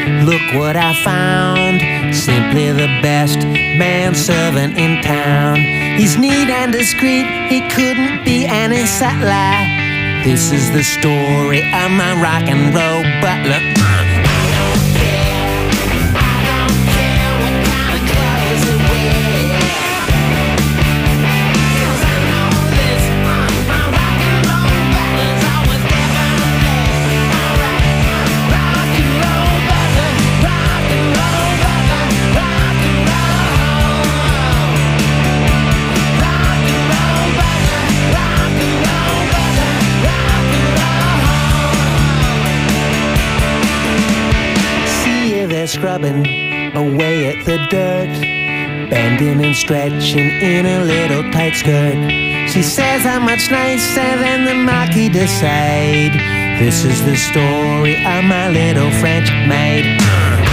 Look what I found, simply the best manservant in town. He's neat and discreet, he couldn't be any subtler. This is the story of my rock and roll butler. Scrubbing away at the dirt, bending and stretching in a little tight skirt. She says I'm much nicer than the Marquis de Sade. This is the story of my little French maid.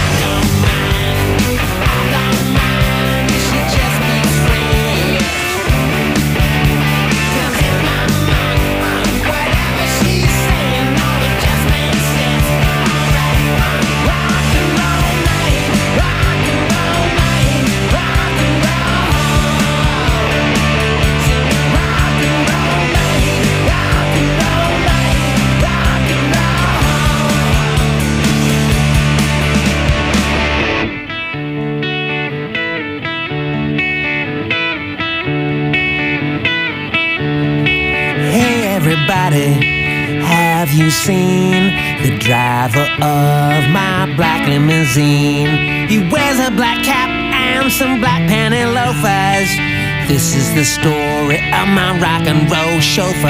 Have you seen the driver of my black limousine? He wears a black cap and some black panty loafers. This is the story of my rock and roll chauffeur.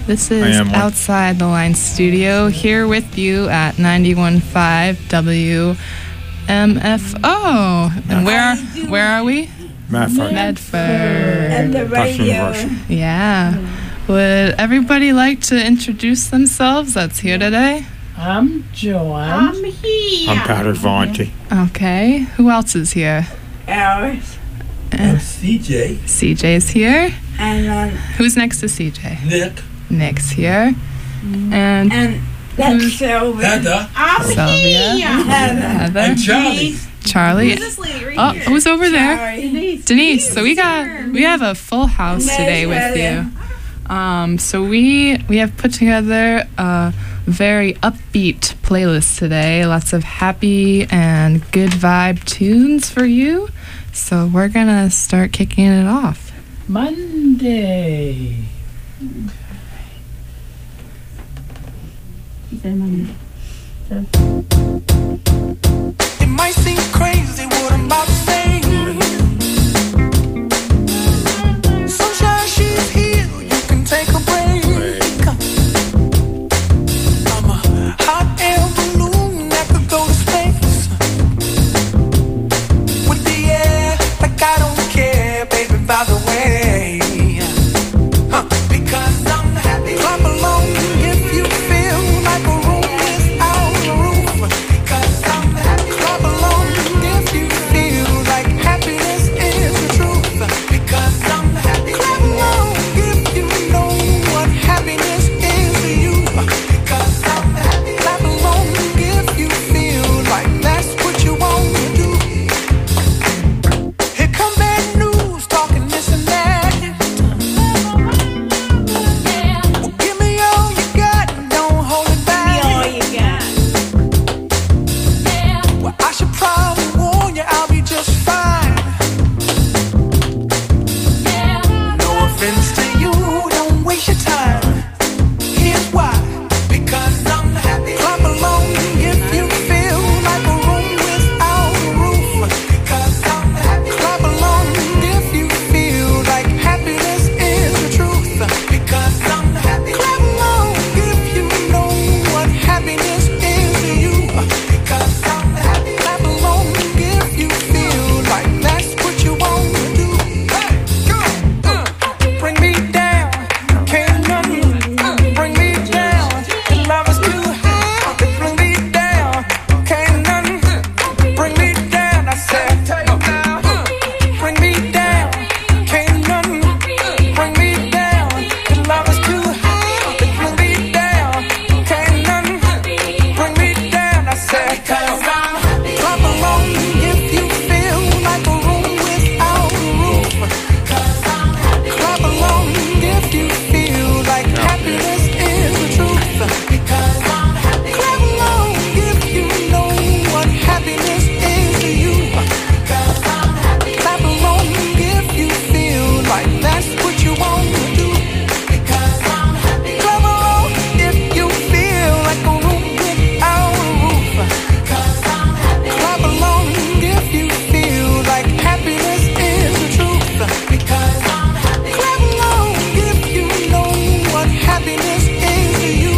This is Outside the Line Studio, here with you at 91.5 WMFO. And where are we? Medford. And the radio. Yeah. Would everybody like to introduce themselves that's here today? I'm Joanne. I'm here. I'm Patrick Vonti. Okay. Who else is here? Alice. And CJ. CJ's here. And who's next to CJ? Nick. Nick's here. And that's Sylvia. Heather. I'm Sylvia. here. Heather. And Charlie. Charlie. Who's this lady right here? Who's over there? Charlie. Denise. So we have a full house today with you. So we have put together a very upbeat playlist today. Lots of happy and good vibe tunes for you. So we're gonna start kicking it off. Monday. It might seem crazy what I'm about to say. Sunshine, she's here. You can take a break. I'm a hot air balloon that could go to space. With the air, like I don't care, baby, by the way. Because I'm happy. Clap along if you feel like a room without a roof. Because I'm happy. Clap along if you feel like happiness is the truth. Because I'm happy. Clap along if you know what happiness is to you. Because I'm happy. Clap along if you feel like that's what you want to do. Here come bad news, talking this and that. Well, give me all you got, don't hold it back. All you got. Well, I should probably warn you, I'll be just fine. No offense to you, don't waste your time. Here's why. Because I'm happy. Clap along if you feel like a room without a roof. Because I'm happy. Clap along if you feel like happiness is the truth. Because I'm happy. Clap along if you know what happiness is to you. Because I'm happy. Clap along if you feel like that's what you want to do. Hey, go. Bring me down, can't nothing bring me down. The love is too high. Bring me down, can't nothing bring me down. I said, bring me down, can't nothing bring me down. The love is too high. Bring me down, can't nothing bring me down. I said, clap along if you feel like a room without a roof. Clap along if you feel like happiness is the truth. Clap along if you know what happiness is to you. Clap along if you feel like that's what you want to do. Clap along if you feel like a room without a roof. Clap along if you feel like happiness is the truth. Clap along if you know what happiness is to you.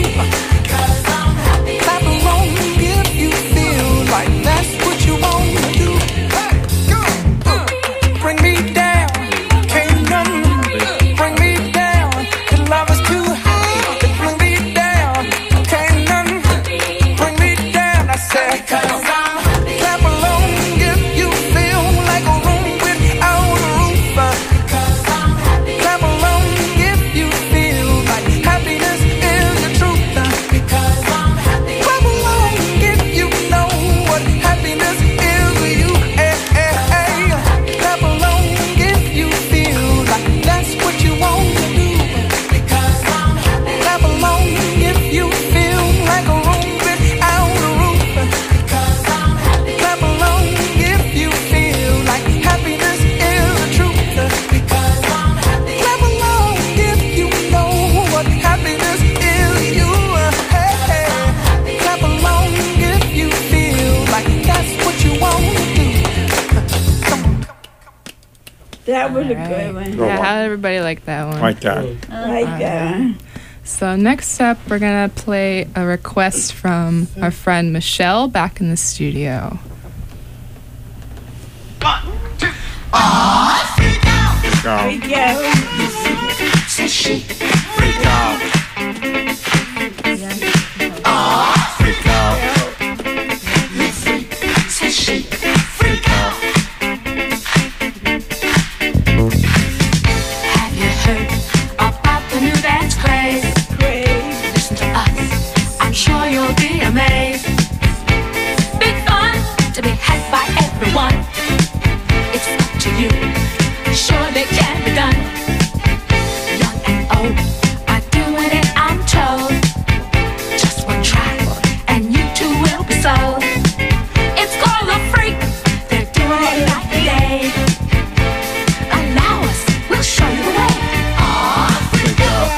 Clap along if you feel like that's what you want to do. Hey, go. Bring me down, can't nothing bring me down. The love is too high. Bring me down, can't nothing bring me down. I said, clap along if you feel like a room without a roof. Clap along if you feel like happiness is the truth. Clap along if you know what happiness is to you. Clap along if you feel like that's what you want to do. Clap along if you feel like a room without a roof. Clap along if you feel like happiness is the truth. Clap along if you know what happiness is to you. Clap along if you feel like that's what you want to do. That was a good one. Yeah, how did everybody like that one? Like that. Like that one. So next up, we're gonna play a request from our friend Michelle back in the studio. We go. Freak out. Freak out. Freak out. Have you heard about the new dance craze? Listen to us, I'm sure you'll be amazed. Big fun to be had by everyone. It's up to you, surely can be done. Young and old are doing it, I'm told. Just one try, and you too will be sold. It's called a freak, they're doing it night and day. Allow us, we'll show you the way. Freak out.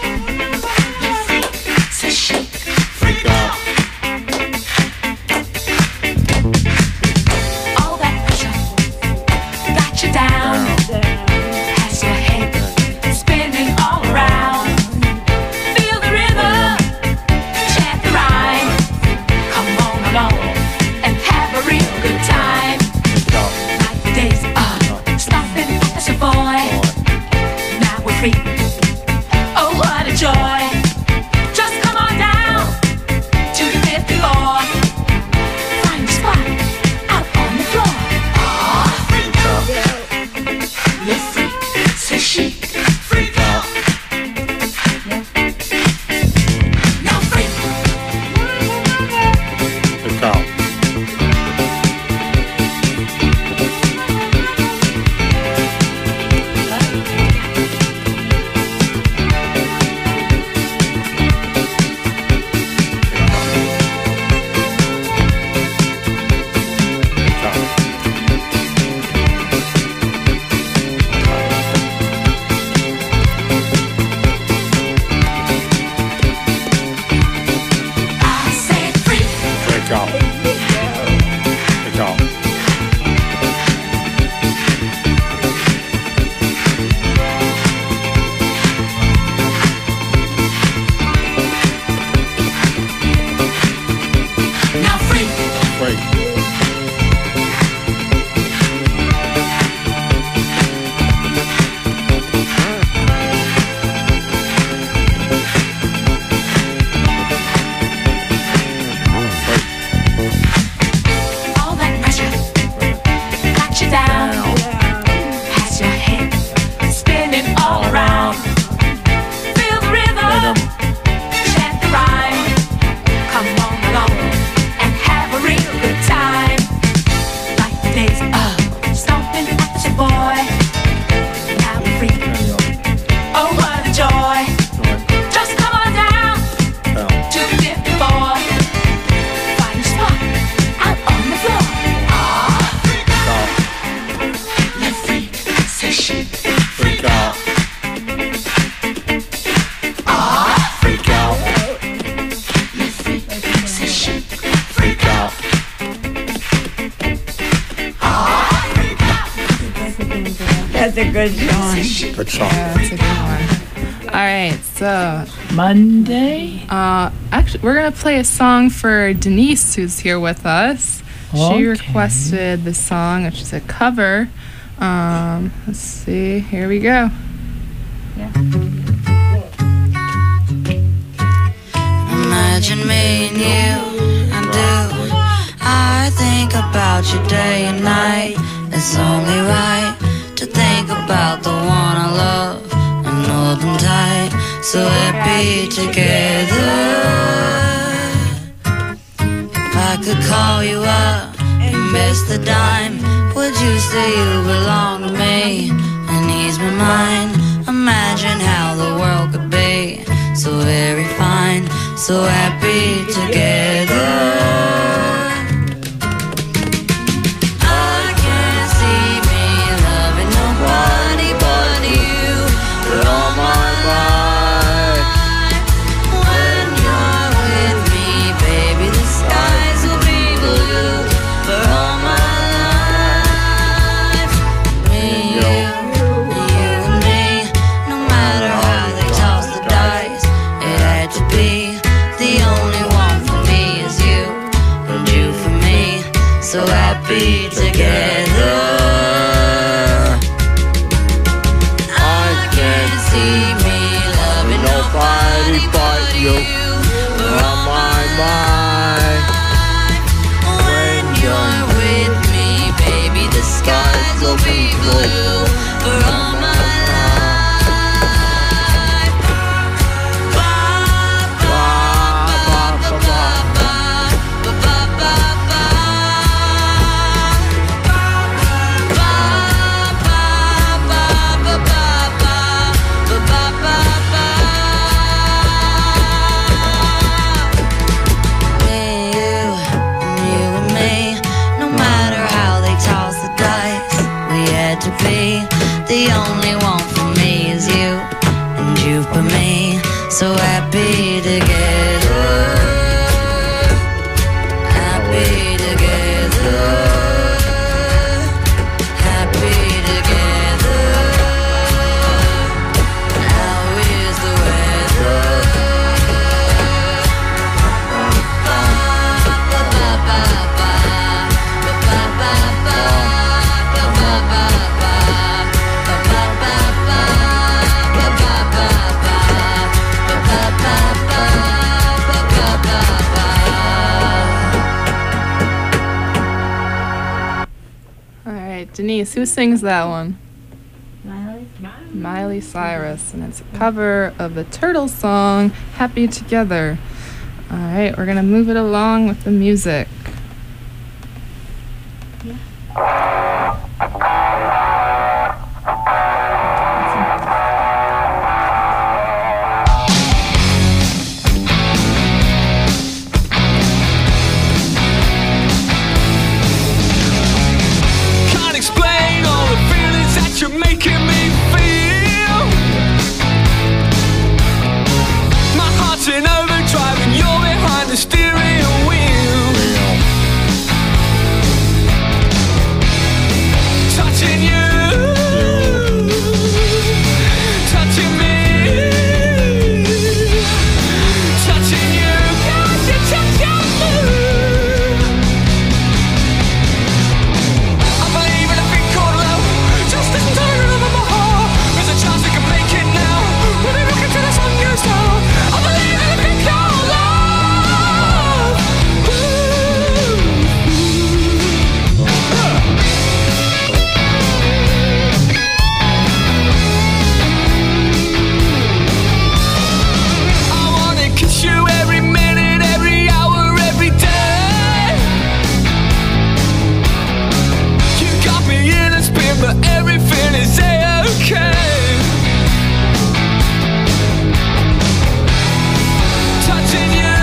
Say shake. Freak out. All that pressure got you down. Has your head spinning all around. Feel the rhythm, chant the rhyme. Come on along and have a real good time. Freak out. Like the days of stopping as a boy. Now we're free. Oh, what a joy. Just come on down to the 5th floor. Find a spot out on the floor. Freak out. You're free, say chic. Freak out. Now free. Freak out. I say free. Freak out. Freak out. Now free. Freak. All that pressure got you down. Has your head spinning all around. Feel the rhythm, chant the rhyme. Come on along and have a real good time. Like the days of stomping at your boy. Now we're free. Oh, what a joy. Just come on down to the 5th floor. Find a spot out on the floor. You're free, say chic. Freak out. Freak out. You're free, say chic. Freak out. That's a good song. Good song. Yeah, that's a good one. All right, so Monday. actually, we're gonna play a song for Denise, who's here with us. She Okay. requested the song, which is a cover. Let's see. Here we go. Imagine me and you, I do. I think about you day and night. It's only right to think about the one I love and hold them tight, so happy together. If I could call you up and miss the dime, would you say you belong to me and ease my mind? Imagine how the world could be so very fine, so happy together. I can't see me loving nobody but you for all my life. When you're with me, baby, the skies will be blue for all my life. Me and you and me, no matter how they toss the dice, it you. You're on my mind. When you're with me, baby, the skies will be blue for all my life. Ba, ba, ba, ba, ba, ba, ba, ba, ba, ba. Ba, ba, ba, ba, ba, ba, ba, ba, ba. You and me, no matter how they toss the dice, we had to be. The only one for me is you, and you for me. So happy together, happy together, happy together. How is the weather? Ba, ba, ba, ba, ba, ba, ba, ba, ba, ba, ba, ba, ba, ba, ba, ba, ba, ba, ba, ba, All right, Denise, who sings that one? Miley? Miley Cyrus, and it's a cover of the Turtles song Happy Together. All right, we're gonna move it along with the music. Can't explain all the feelings that you're making me feel. My heart's in overdrive and you're behind the steering wheel. Touching you, touching me, touching you, got you touching me. I believe in a thing called love. Just listen to the rhythm of my heart. There's a chance we can make it now. When we look into the sun goes down. I believe in a thing called love. I wanna kiss you every minute, every hour, every day. You got me in a spin, but everything is A-okay. Touching you,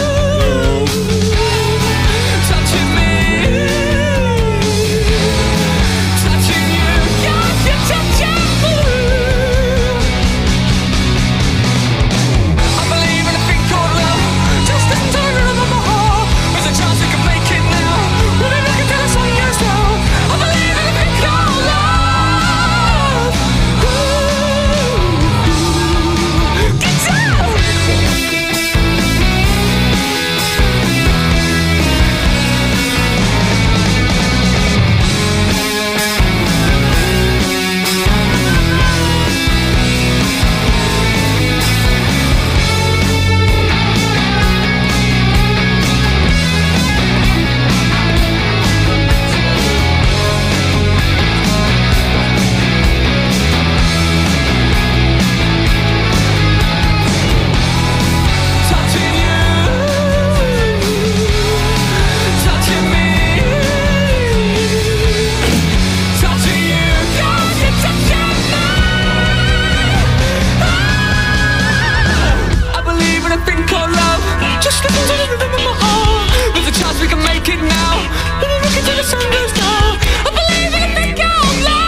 touching me, touching you, got you touching me. I believe in a thing called love. Just listen to the rhythm of my heart. There's a chance we can make it now. When we look into the sun goes down. I believe in a thing called love. Get down. Touching you, touching me, touching you, got you touching me. I believe in a thing called love. Just listen to the rhythm of my heart. There's a chance we can make it now. When we look into the sun goes down. I believe in a thing called love.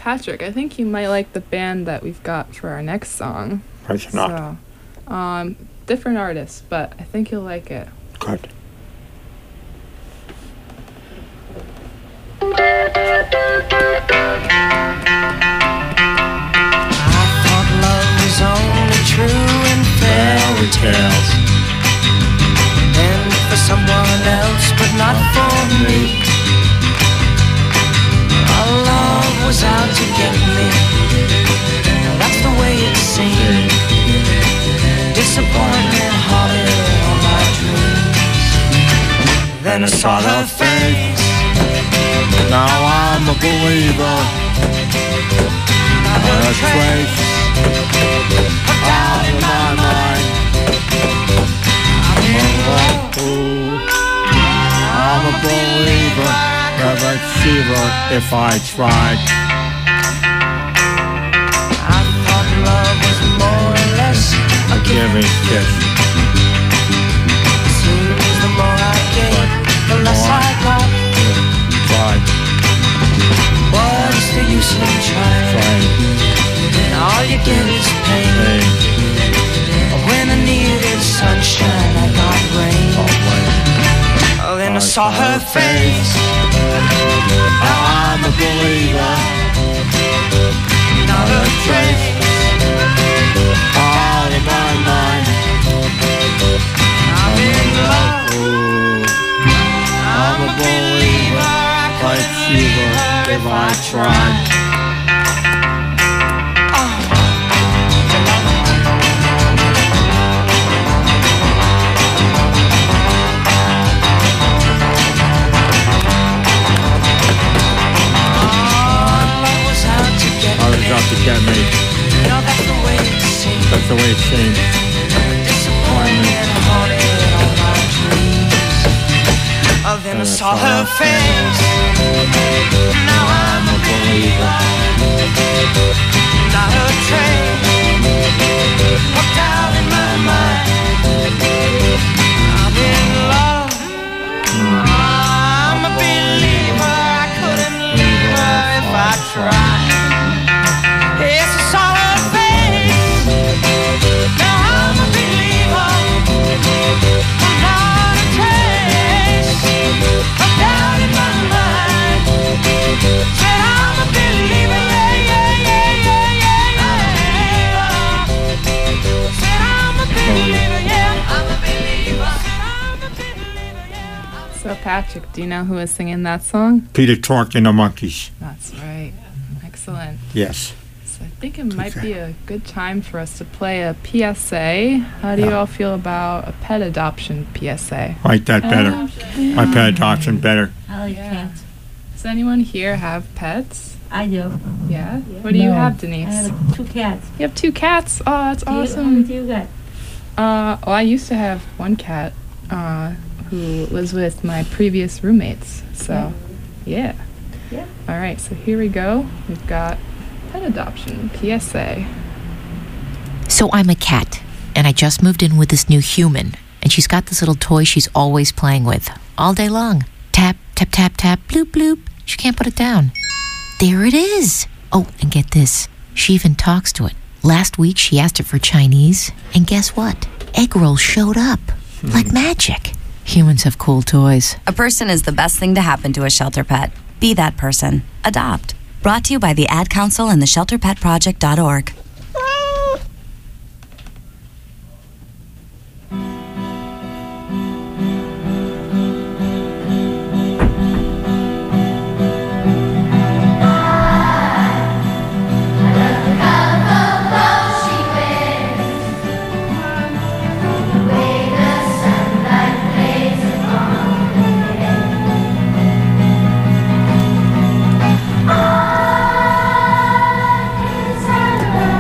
Patrick, I think you might like the band that we've got for our next song. Price not. So, different artists, but I think you'll like it. Good. I thought love was only true in fairy tales, and for someone else, but not for me. Our love was out to get me. That's the way it seemed. Disappointment haunted all my dreams. Then I saw her face. Now I'm a believer. Not A a trace trace of doubt in my mind. I'm in love. Ooh, I'm a believer. Never deceiver if I tried. I thought love was more or less a Give me a kiss. Seems the more I gave, the less I got. Tried. What's the use in trying? Trying. And all you get is pain. Hey. When I needed sunshine, I got rain. Oh, then I saw her face. Now I'm a believer. Not a trace. Out of my mind. I'm in love. Ooh, I'm a believer. Like Shiva if I tried. Love was out to get I was me. out to get me. No, that's the way it seemed. That's the way it seemed. Disappointment haunted all my dreams. Oh, then I saw her face. Now I'm a believer. Not a trace of doubt in my mind. I'm in love. I'm a believer. I couldn't leave her if I tried. Yes, I saw her face. Now I'm a believer. I'm not a trace of doubt in my mind. Said I'm a believer, yeah, yeah, yeah, yeah, yeah, yeah. Said I'm a believer, yeah, I'm a believer. Said I'm a believer, yeah. So, Patrick, do you know who was singing that song? Peter Tork and the Monkeys. That's right. Excellent. Yes. So I think it might be a good time for us to play a PSA. How do you all feel about a pet adoption PSA? Like that better. My pet adoption better. I like Yeah. cats. Does anyone here have pets? I do. Yeah? What do you No. have, I Denise? have 2 cats. You have 2 cats? Oh, that's How awesome. many do you got? Well, I used to have 1 cat who was with my previous roommates. So, yeah. Yeah. All right, so here we go. We've got pet adoption PSA. So I'm a cat, and I just moved in with this new human, and she's got this little toy she's always playing with, all day long. Tap, tap, tap, tap, bloop, bloop. She can't put it down. There it is. Oh, and get this. She even talks to it. Last week, she asked it for Chinese, and guess what? Egg rolls showed up. Like magic. Humans have cool toys. A person is the best thing to happen to a shelter pet. Be that person. Adopt. Brought to you by the Ad Council and the ShelterPetProject.org. Turn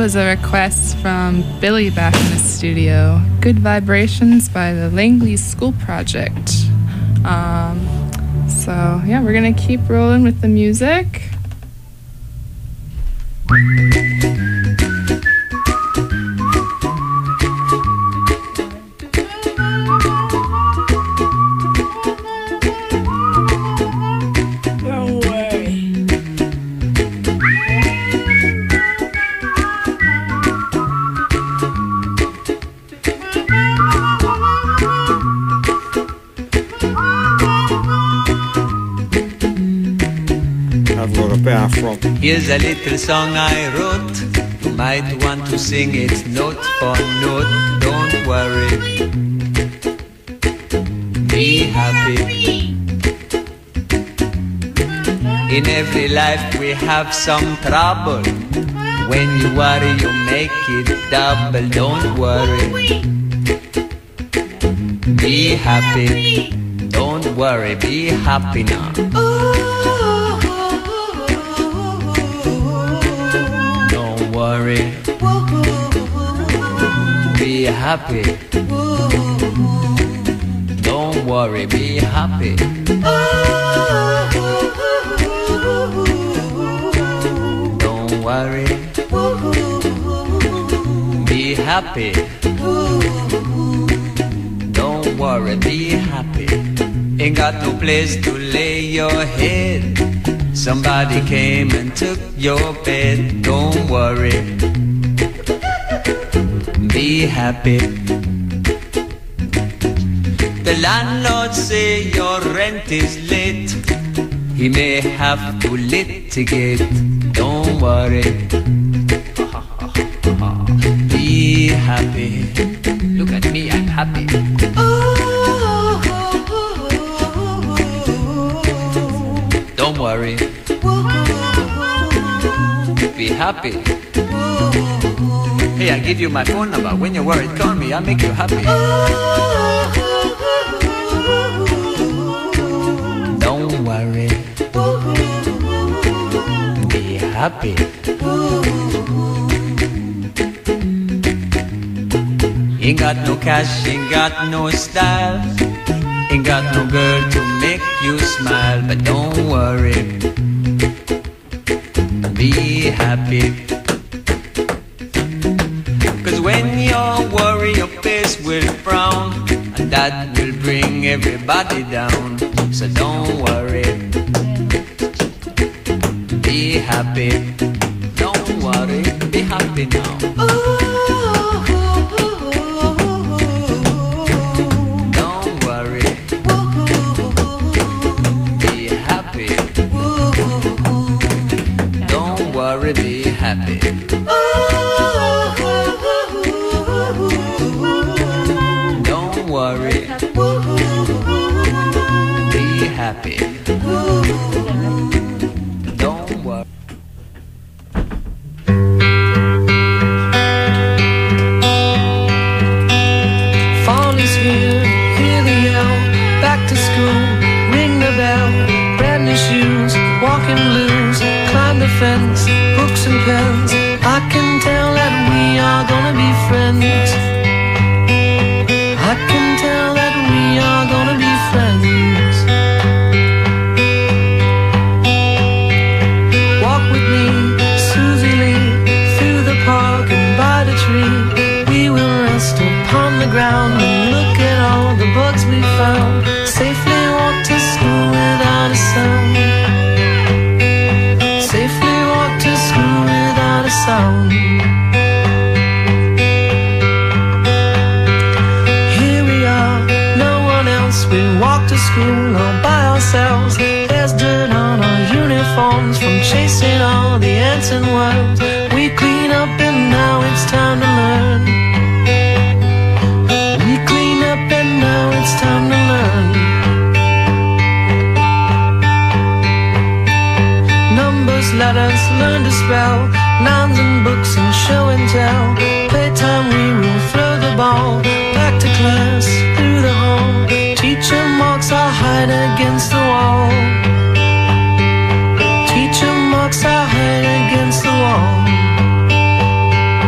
was a request from Billy back in the studio. Good Vibrations by the Langley School Project. So yeah, we're gonna keep rolling with the music. Don't worry. Have a little bathroom. Here's a little song I wrote. You might want to sing it note for note. Don't worry. Be happy. In every life we have some trouble. When you worry, you make it double. Don't worry. Be happy. Don't worry. Be happy now. Don't worry. Be happy. Don't worry. Be happy. Don't worry. Be happy. Don't worry, be happy. Ain't got no place to lay your head. Somebody came and took your bed. Don't worry. Be happy. The landlord say your rent is late. He may have to litigate. Don't worry. Be happy. Look at me, I'm happy. Don't worry. Be happy. Hey, I give you my phone number. When you're worried, call me. I'll make you happy. Don't worry. Be happy. Ain't got no cash, ain't got no style. Ain't got no girl to make you smile. But don't worry. Be happy. Cause when you're worried, your face will frown, and that will bring everybody down. So don't worry. Be happy. Don't worry. Be happy now. Don't worry. Be happy. Don't worry. Be happy. Don't worry. Be happy. Don't worry. Fall is here, hear the yell. Back to school, ring the bell. Brand new shoes, walking blues. Climb the fence, books and pens. I can tell that we are gonna be friends. I can tell that we are gonna be friends. Walk with me, Susie Lee, through the park and by the tree. We will rest upon the ground and look at all the bugs we found. Safely walk to school without a sound. Safely walk to school without a sound. Here we are, no one else. We walk to school all by ourselves. There's dirt on our uniforms from chasing all the ants and worms. We clean up and now it's time to learn. We clean up and now it's time to learn. Numbers, letters, learn to spell. Nouns and books and show and tell. Playtime we will throw the ball. Back to class, through the hall. Teacher marks our hide against the wall. Teacher marks our hide against the wall.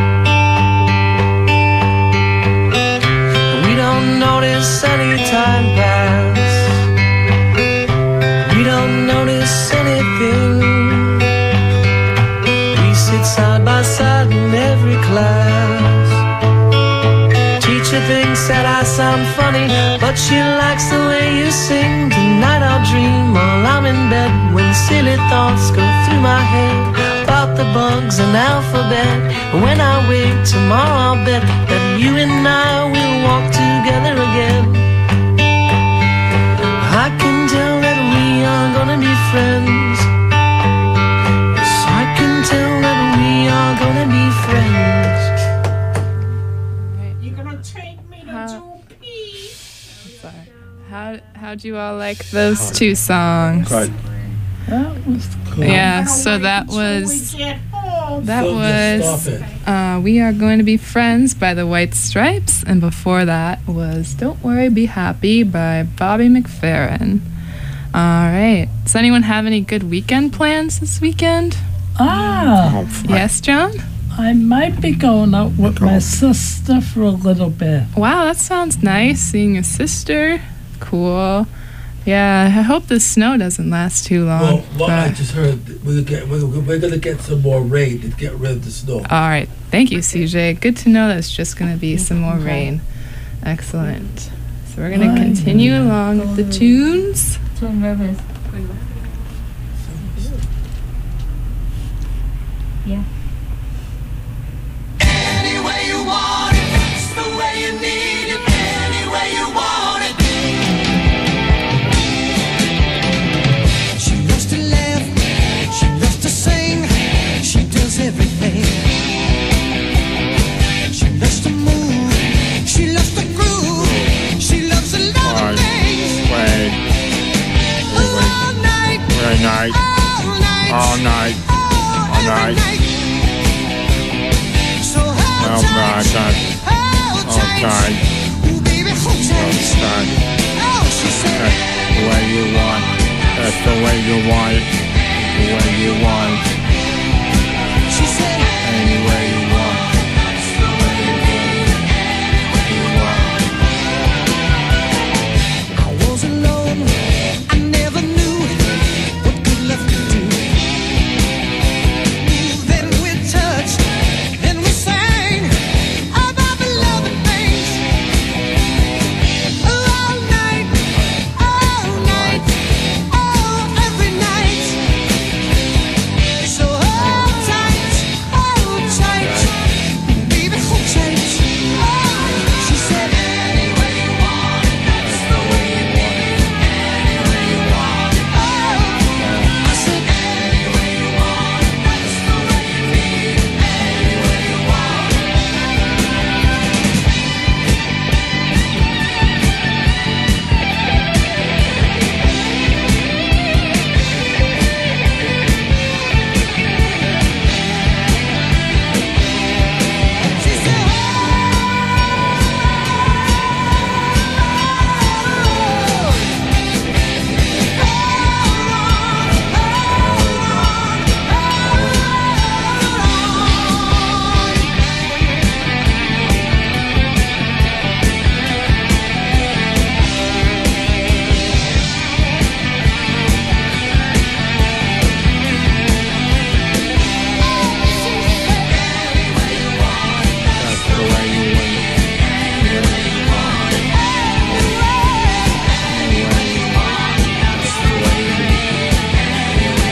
funny, but she likes the way you sing. Tonight I'll dream while I'm in bed, when silly thoughts go through my head about the bugs and alphabet. And when I wake tomorrow, I'll bet that you and I will walk together again. I can tell that we are gonna be friends. Yes, I can tell that we are gonna be friends. You're gonna take me to pee. How'd you all like those two songs? Good. That was cool. Yeah, so that was We Are Going to Be Friends by the White Stripes, and before that was Don't Worry, Be Happy by Bobby McFerrin. All right. Does anyone have any good weekend plans this weekend? Yes, John? I might be going out with my sister for a little bit. Wow, that sounds nice, seeing your sister. Cool. Yeah, I hope the snow doesn't last too long. Well, I just heard we're gonna get some more rain to get rid of the snow. All right. Thank you, CJ. Good to know there's just going to be some more rain. Excellent. So we're going to continue along with the tunes. Yeah. Any way you want it, it's the way you need it. Any way you want it. She loves to laugh, she loves to sing, she does everything. She loves to move, she loves to groove, she loves a lot of things. All night, All night. all night, All night. so hold tight, hold tight. Ooh, baby, hold tight. Oh, she said, The way you want. That's the way you want it. The way you want it. she said, Any way you want. That's the way you want it. I was alone, I never knew what good love could do. Then we touched, then we sang about the loving things. All night, oh, every night. So hold tight, baby, hold tight. She said, any way you want it, that's the way you want it. Any way you want it, I said, any way you want it, that's the way you need it. Any way you want it. She said, That's the way you want it. That's the way you need it.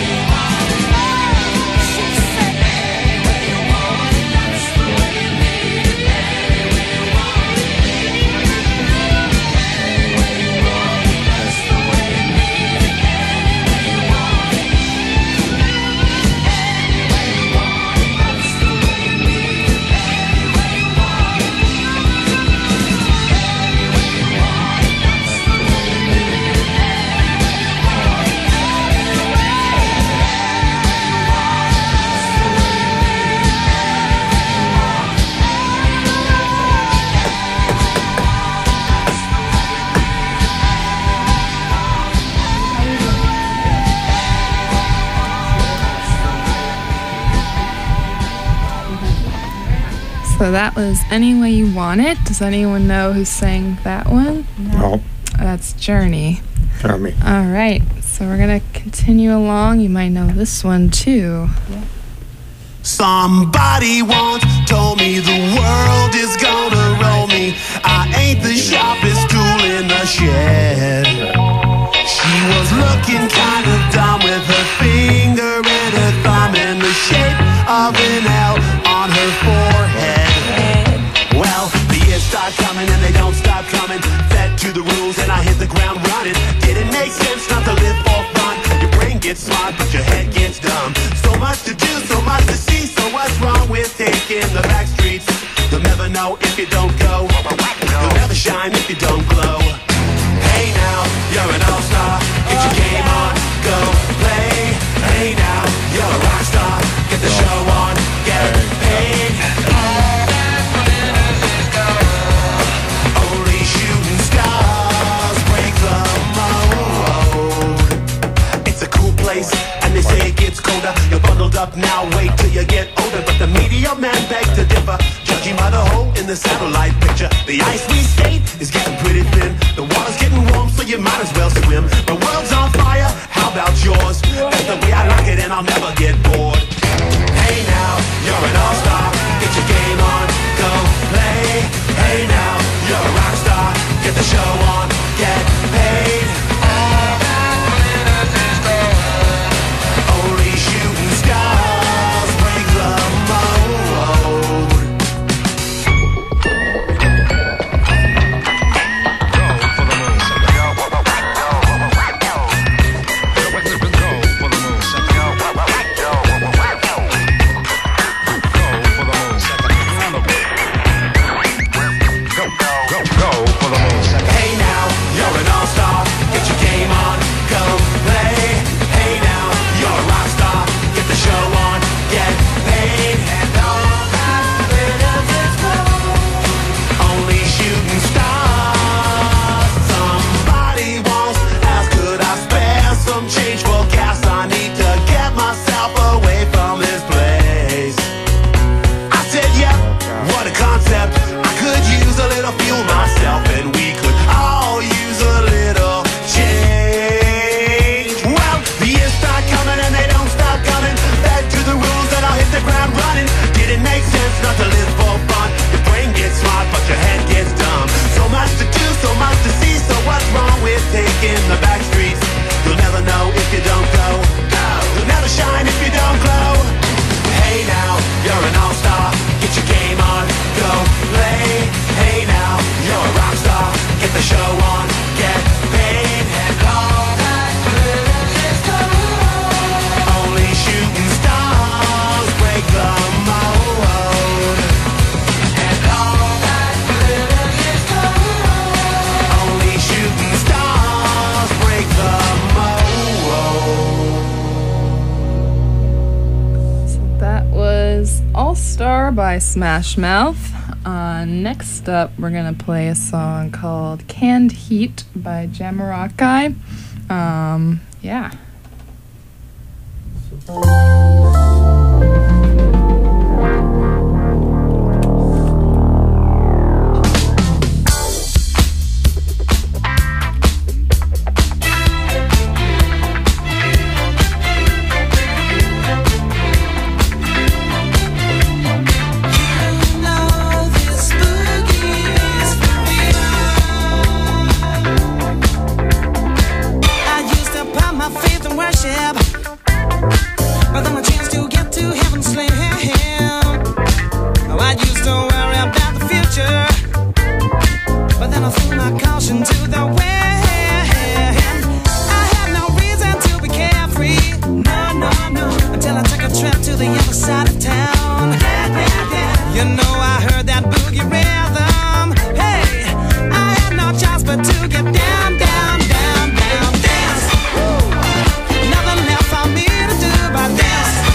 So that was Any Way You Want It. Does anyone know who sang that one? No. That's Journey. Tell me. All right. So we're going to continue along. You might know this one too. Somebody once told me the world is gonna roll me. I ain't the sharpest tool shed. She was looking kind of dumb with her finger and her thumb in the shape of an L on her forehead. Well, the years start coming and they don't stop coming. Fed to the rules and I hit the ground running. Didn't make sense not to live for fun. Your brain gets smart but your head gets dumb. So much to do, so much to see. So what's wrong with taking the back streets? You'll never know if you don't go. You'll never shine if you don't glow. Hey now, you're an all-star. Get your game on, go play. Hey now, you're a rock star. Get the show on, get paid. Only shooting stars break the mold. It's a cool place, and they say it gets colder. You're bundled up now, wait till you get older. But the media man begs to differ, judging by the hole in the satellite picture. The ice we skate is getting pretty thin. The water's getting warm, so you might as well swim. The world's on fire, how about yours? That's the way I like it, and I'll never get bored. Hey now, you're an all-star. Get your game on, go play. Hey now, you're a rock star. Get the show on, get paid. Only shooting stars break the mold. Hey now, you're an all-star. Get your game on, go play. Hey now, you're a rock star. Get the show on, get paid. And all that glitters is gold. Only shooting stars. Somebody once asked, could I spare some change for gas? I need to get myself away from this place. I said, yeah, what a concept. I could use a little fuel myself, and we could all use a little change. Well, the years start coming and they don't stop coming. Back to the rules and I'll hit the ground running. Didn't make sense not to live for fun. Your brain gets smart but your head gets dumb. So much to do, so much to see. So what's wrong with taking the back streets? You'll never know if you don't go. You'll never shine if you don't glow. Hey now, you're an all-star. Get your game on, go play. Hey now, you're a rock star. Get the show on, get paid. And all that glitters is gold. Only shooting stars break the mold. And all that glitters is gold. Only shooting stars break the mold. So that was All-Star by Smash Mouth. Next up, we're gonna play a song called Canned Heat by Jamiroquai. Yeah. But then a chance to get to heaven slam. Oh, I used to worry about the future, but then I threw my caution to the wind. I had no reason to be carefree, no, until I took a trip to the other side of town. You know I heard that boogie rhythm. Hey, I had no choice but to get down, dance. Nothing left for me to do but dance.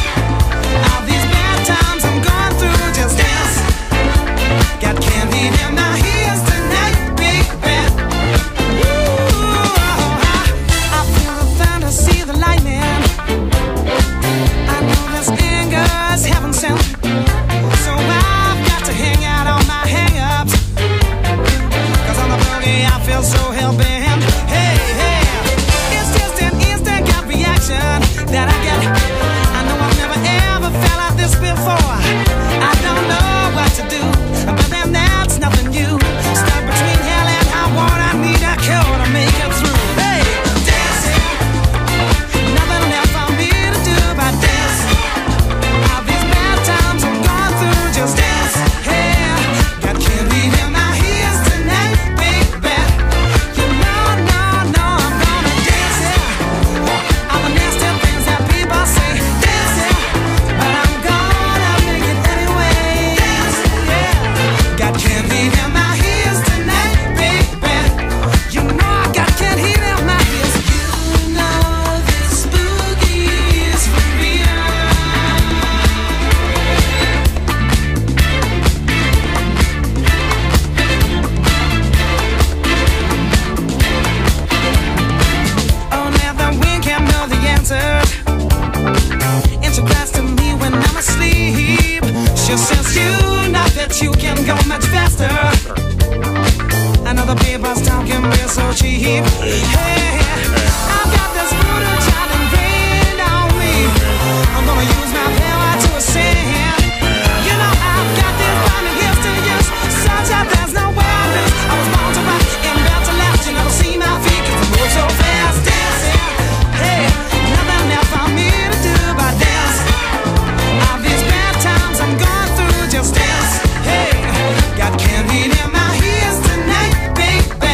cheap. Hey, I've got this voodoo child ingrained on me. I'm gonna use my power to ascend. You know I've got this burning gifts to use, such that there's no way I lose. I was born to rock and built to last. You never see my feet 'cause I move so fast. Dancing, hey, nothing left for me to do but dance. All these bad times I'm going through, just dance. Hey, got candy in my ears tonight, baby.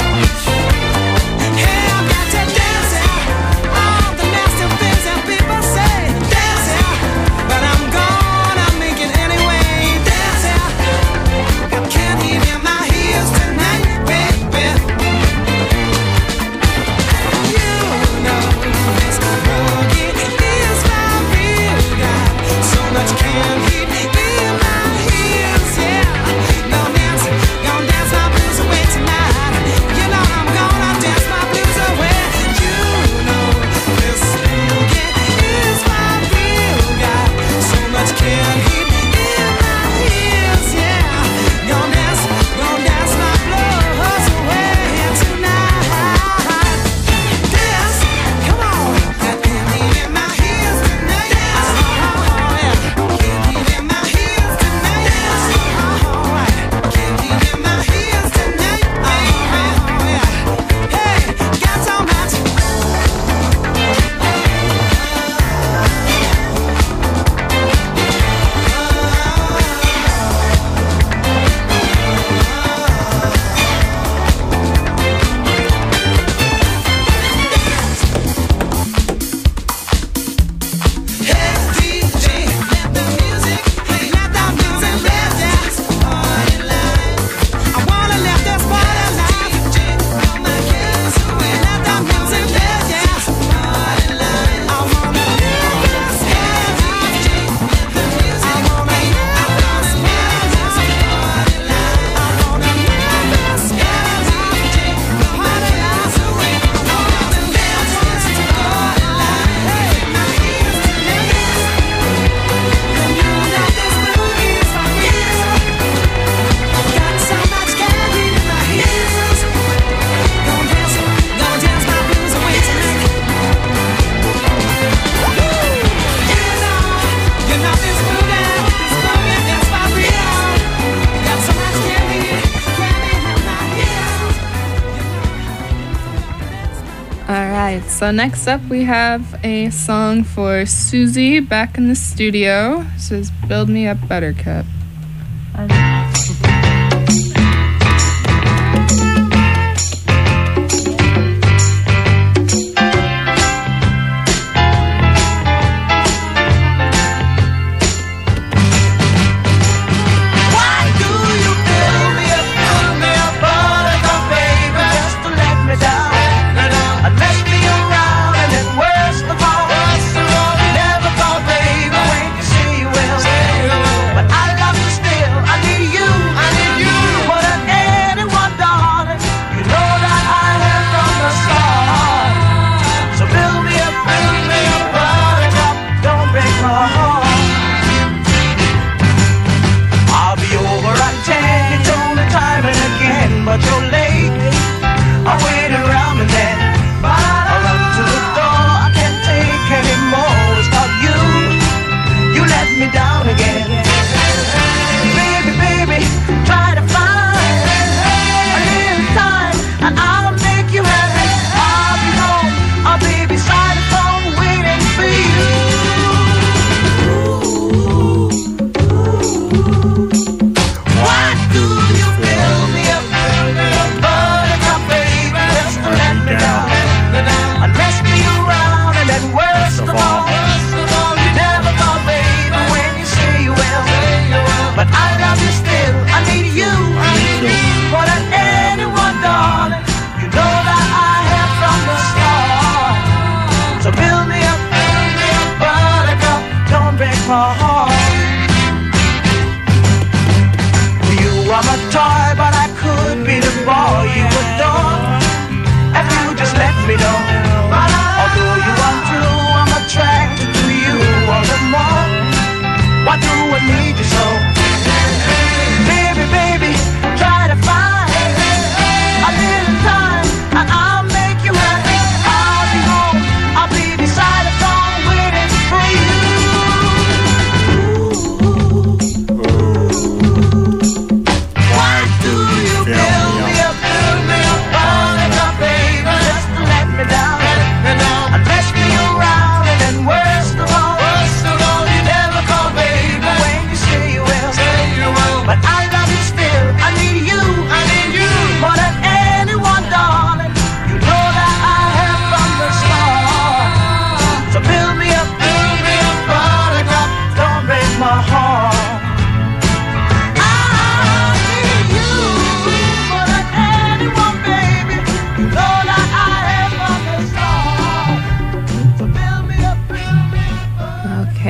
Hey, I've got to dance, yeah. All the nasty things that people say, dance, yeah. But I'm gonna make it anyway, dance, yeah. Got candy in my ears tonight, baby. You know this boogie is my real guy. So much candy in my ears, yeah. Gonna dance my blues away tonight. You know I'm gonna dance my blues away. You know this boogie is my real guy. So much candy in my ears, yeah. Gonna dance my blues away tonight. Dance, come on. Got candy in my ears tonight. Dance, yeah. Candy in my ears tonight. Dance, candy in my ears tonight. Yeah. Hey, got so much. Hey, DJ, let the music play. Let the music play. Dance, party line. I wanna let this party line. DJ, blow my cares away. Let the music play. Dance, party line. I wanna let this party line. DJ, let the music play. I wanna let this party line. I wanna let this party line. DJ, blow my cares away. I wanna let this party line. Hey, my ears tonight. You know this boogie's for you. Got so much candy in my ears. Gonna dance my blues away tonight. You know this boogie is for real. Got so much candy in my ears. All right, so next up we have a song for Susie back in the studio. This is Build Me Up Buttercup. Why do you build me up buttercup, baby, just to let me down? And mess me around, and then worst of all, never thought, baby, when you say you will. But I love you still, I need you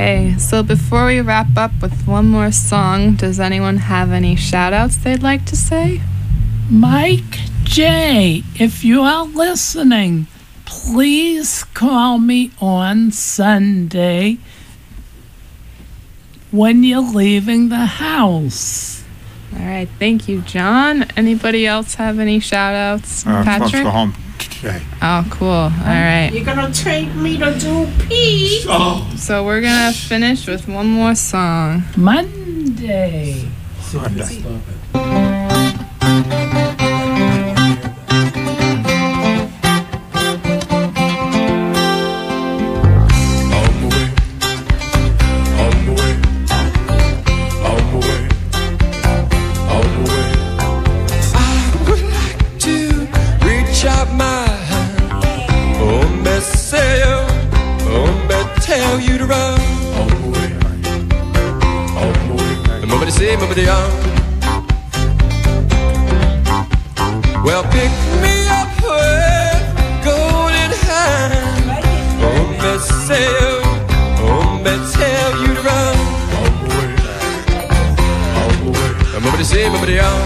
Okay, so before we wrap up with one more song, does anyone have any shout outs they'd like to say? Mike J, if you are listening, please call me on Sunday when you're leaving the house. All right, thank you, John. Anybody else have any shout outs? Let's Patrick? go home today. Oh, cool. All right. You're gonna take me to do pee. So we're gonna finish with one more song. Monday. Tell you to run. Nobody say, nobody on. Well, pick me up with golden hand. Hombre say, hombre tell you to run. Nobody say, nobody on.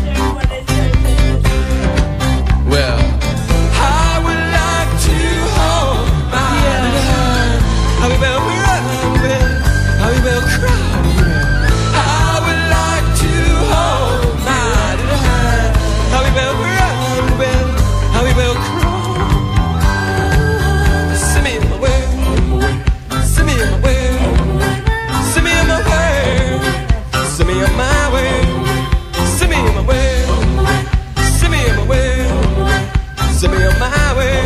Well, I would like to hold my hand. I will run, I will cry. I would like to hold my little hand. I will run, I will cry. Send me in my way, send me in my way, send me in my way, send me in my way, send me in my way, send me in my way, send me in my way.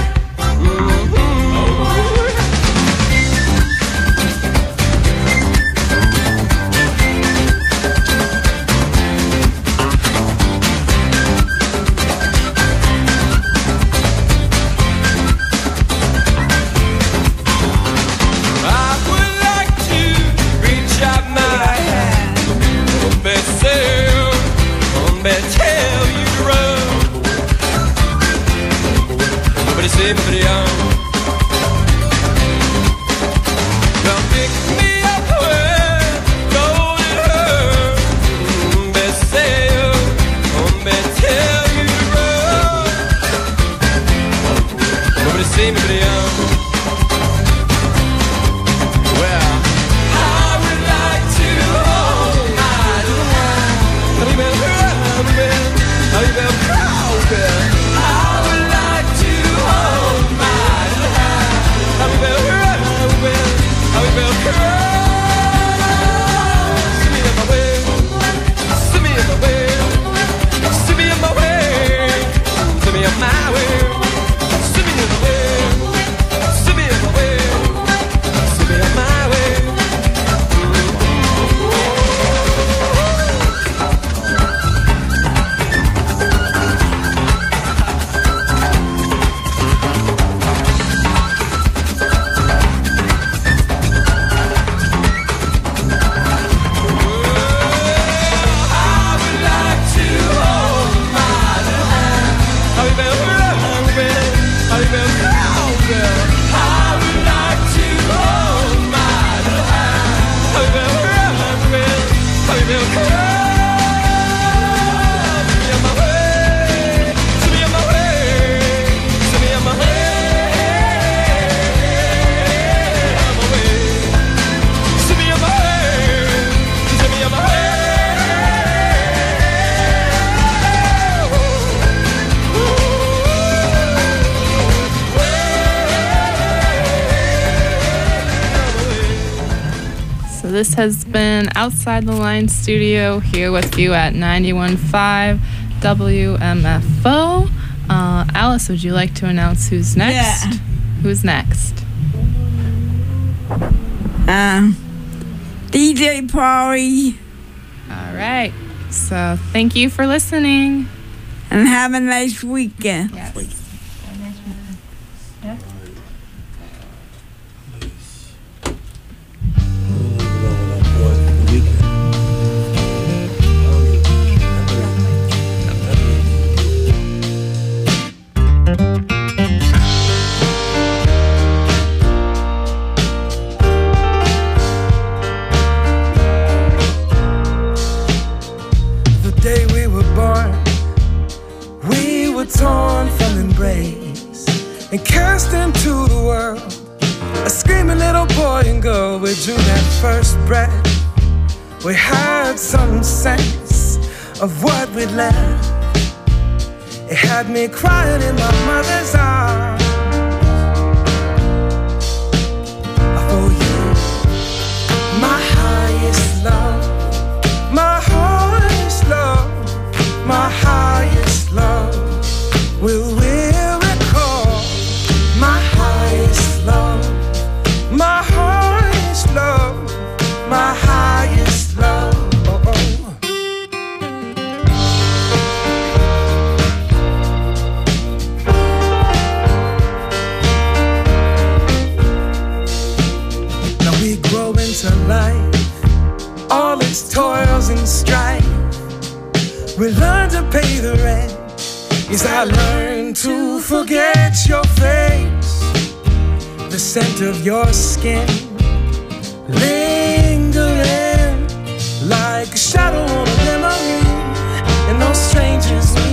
Everybody on. Well, pick me up with golden hair. Say, tell you to run. Nobody say, nobody on. Well, I would like to hold my little hand. I will run, I will crawl. I would like to hold my little hand. I will run, I will crawl. See me in my way, see me in my way, see me in my way, see me in my way, see me in my way, see me in my way, see me in my way. This has been Outside the Line Studio here with you at 91.5 WMFO. Alice, would you like to announce who's next? Yeah. Who's next? DJ Polly. All right. So thank you for listening. And have a nice weekend. Yes. a little boy and girl, we drew that first breath. We had some sense of what we'd left. It had me crying in my mother's arms. For you, my highest love, my highest love, my highest love. Will recall my highest love, my highest love, my highest love. Now we grow into life, all its toils and strife. We learn to pay the rent. Yes, I learned to forget your face, the scent of your skin, lingering like a shadow on a memory, and those strangers